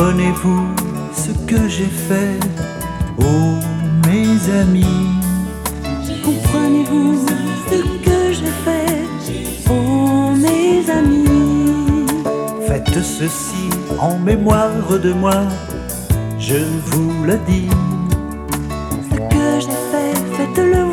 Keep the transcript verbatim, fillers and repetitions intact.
Comprenez-vous ce que j'ai fait, oh mes amis? Comprenez-vous ce que j'ai fait, oh mes amis? Faites ceci en mémoire de moi, je vous le dis. Ce que j'ai fait, faites-le